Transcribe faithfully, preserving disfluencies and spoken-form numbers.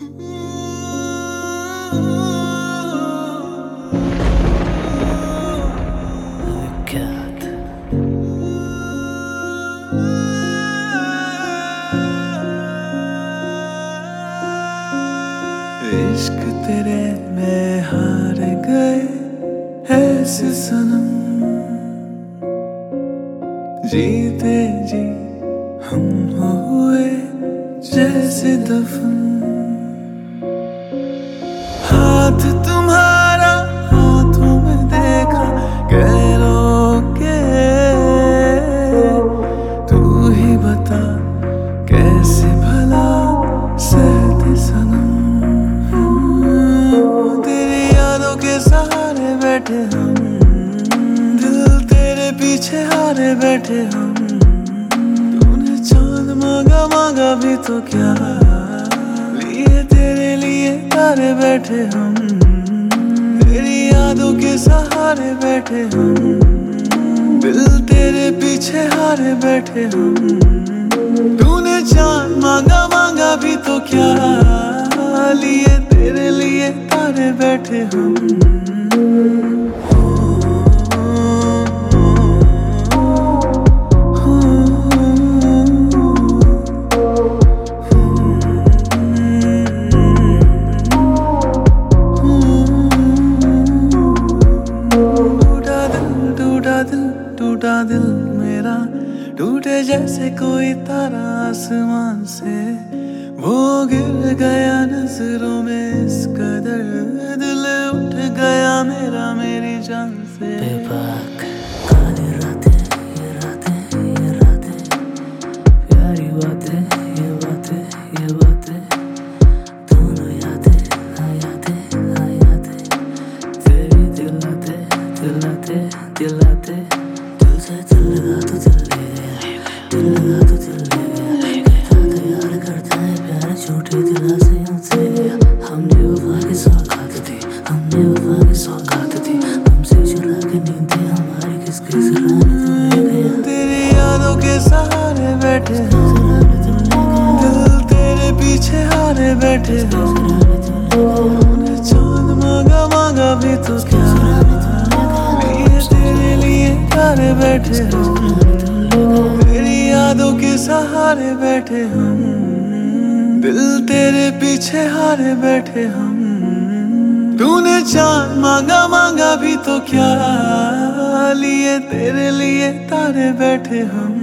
इश्क तेरे में हार गए ऐसे सनम, जीते जी हम हुए जैसे दफन। हाथ तुम्हारा हाथों में देखा गैरों के, तू ही बता कैसे भला सहते सनम। तेरी यादों के सहारे बैठे हम, दिल तेरे पीछे हारे बैठे हम। तूने चांद मांगा मांगा भी तो क्या, लिए तेरे लिए तारे बैठे हम। तेरी यादों के सहारे बैठे हम, दिल तेरे पीछे हारे बैठे हम। तूने चांद मांगा मांगा भी तो क्या, लिए तेरे लिए तारे बैठे हम। टूटा दिल मेरा टूटे जैसे कोई तारा आसमान से, वो गिर गया नजरों में इस कदर, दिल उठ गया मेरा मेरी जान से। बेबाक काली रातें ये रातें ये रातें, प्यारी बातें ये बातें ये बातें, दोनों यादें हाँ यादें हाँ यादें, तेरी दिलाते दिलाते दिलाते, दिल से दिल लगा तो दिल ले गया, दिल लगा तो दिल ले गया। कहता तो यार करता है प्यार, झूठे दिलासे हमसे गया। हमने वफा की सौगात दी, हमने वफा की सौगात दी, हमसे चुरा के नींदें हमारी किस किस रानी तू ले गया। तेरी यादों के सहारे बैठे हम, दिल तेरे पीछे हारे बैठे हम। तूने चांद मांगा मांगा भी तो क्या, लिए तेरे लिए तारे बैठे हम। तेरी यादों के सहारे बैठे हम, दिल तेरे पीछे हारे बैठे हम। तूने चांद मांगा मांगा भी तो क्या, लिए तेरे लिए तारे बैठे हम।